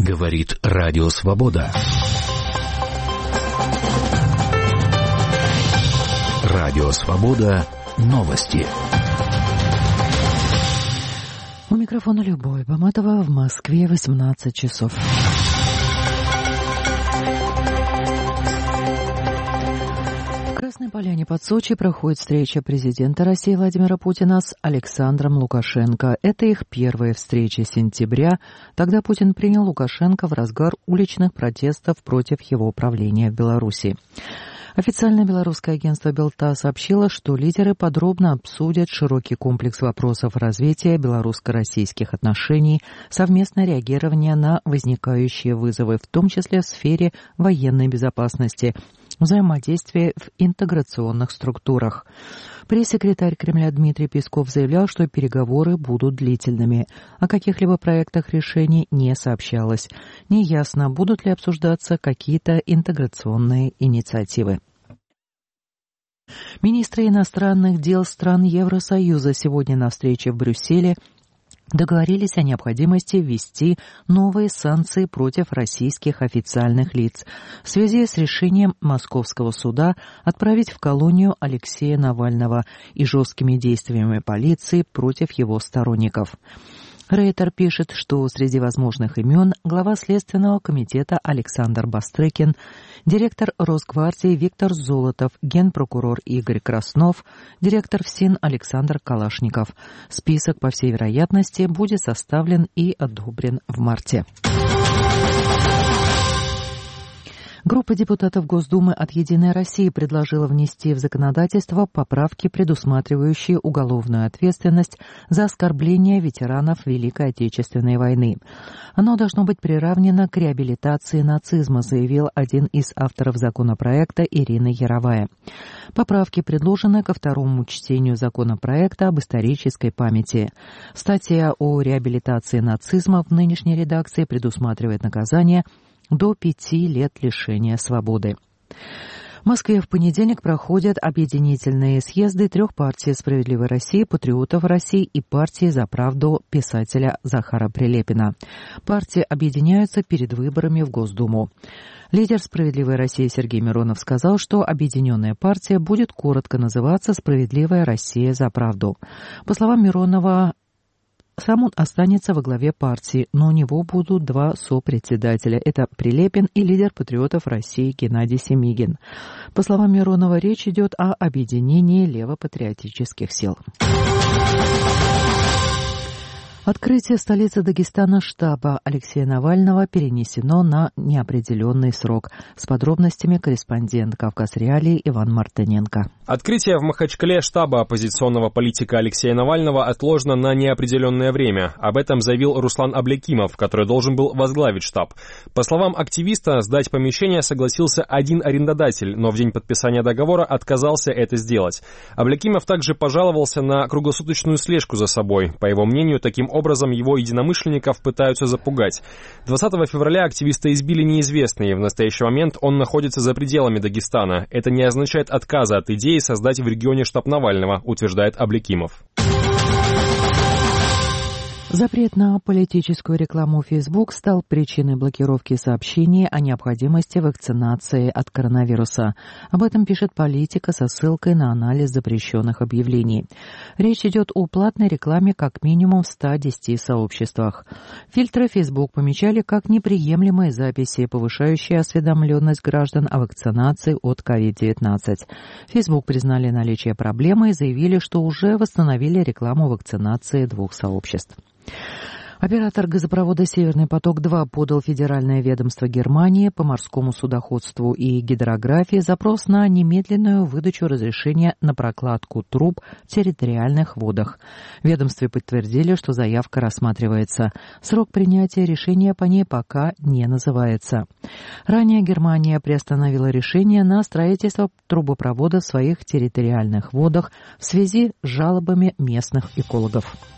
Говорит Радио Свобода. Радио Свобода. Новости. У микрофона Любовь Баматова, в Москве 18 часов. В Красной Поляне под Сочи проходит встреча президента России Владимира Путина с Александром Лукашенко. Это их первая встреча с сентября. Тогда Путин принял Лукашенко в разгар уличных протестов против его правления в Беларуси. Официальное белорусское агентство Белта сообщило, что лидеры подробно обсудят широкий комплекс вопросов развития белорусско-российских отношений, совместное реагирование на возникающие вызовы, в том числе в сфере военной безопасности, взаимодействие в интеграционных структурах. Пресс-секретарь Кремля Дмитрий Песков заявлял, что переговоры будут длительными. О каких-либо проектах решений не сообщалось. Неясно, будут ли обсуждаться какие-то интеграционные инициативы. Министры иностранных дел стран Евросоюза сегодня на встрече в Брюсселе договорились о необходимости ввести новые санкции против российских официальных лиц в связи с решением Московского суда отправить в колонию Алексея Навального и жесткими действиями полиции против его сторонников. Рейтер пишет, что среди возможных имен глава Следственного комитета Александр Бастрыкин, директор Росгвардии Виктор Золотов, генпрокурор Игорь Краснов, директор ФСИН Александр Калашников. Список, по всей вероятности, будет составлен и одобрен в марте. Группа депутатов Госдумы от «Единой России» предложила внести в законодательство поправки, предусматривающие уголовную ответственность за оскорбление ветеранов Великой Отечественной войны. Оно должно быть приравнено к реабилитации нацизма, заявил один из авторов законопроекта Ирина Яровая. Поправки предложены ко второму чтению законопроекта об исторической памяти. Статья о реабилитации нацизма в нынешней редакции предусматривает наказание до 5 лет лишения свободы. В Москве в понедельник проходят объединительные съезды трех партий «Справедливой России», «Патриотов России» и партии «За правду» писателя Захара Прилепина. Партии объединяются перед выборами в Госдуму. Лидер «Справедливой России» Сергей Миронов сказал, что объединенная партия будет коротко называться «Справедливая Россия за правду». По словам Миронова, сам он останется во главе партии, но у него будут два сопредседателя. Это Прилепин и лидер «Патриотов России» Геннадий Семигин. По словам Миронова, речь идет о объединении левопатриотических сил. Открытие столицы Дагестана штаба Алексея Навального перенесено на неопределенный срок. С подробностями корреспондент «Кавказ-Реалии» Иван Мартыненко. Открытие в Махачкале штаба оппозиционного политика Алексея Навального отложено на неопределенное время. Об этом заявил Руслан Аблякимов, который должен был возглавить штаб. По словам активиста, сдать помещение согласился один арендодатель, но в день подписания договора отказался это сделать. Аблякимов также пожаловался на круглосуточную слежку за собой. По его мнению, таким образом его единомышленников пытаются запугать. 20 февраля активиста избили неизвестные. В настоящий момент он находится за пределами Дагестана. Это не означает отказа от идеи создать в регионе штаб Навального, утверждает Аблякимов. Запрет на политическую рекламу Facebook стал причиной блокировки сообщений о необходимости вакцинации от коронавируса. Об этом пишет «Политика» со ссылкой на анализ запрещенных объявлений. Речь идет о платной рекламе как минимум в 110 сообществах. Фильтры Facebook помечали как неприемлемые записи, повышающие осведомленность граждан о вакцинации от COVID-19. Facebook признали наличие проблемы и заявили, что уже восстановили рекламу вакцинации двух сообществ. Оператор газопровода «Северный поток-2» подал Федеральное ведомство Германии по морскому судоходству и гидрографии запрос на немедленную выдачу разрешения на прокладку труб в территориальных водах. В ведомстве подтвердили, что заявка рассматривается. Срок принятия решения по ней пока не называется. Ранее Германия приостановила решение на строительство трубопровода в своих территориальных водах в связи с жалобами местных экологов.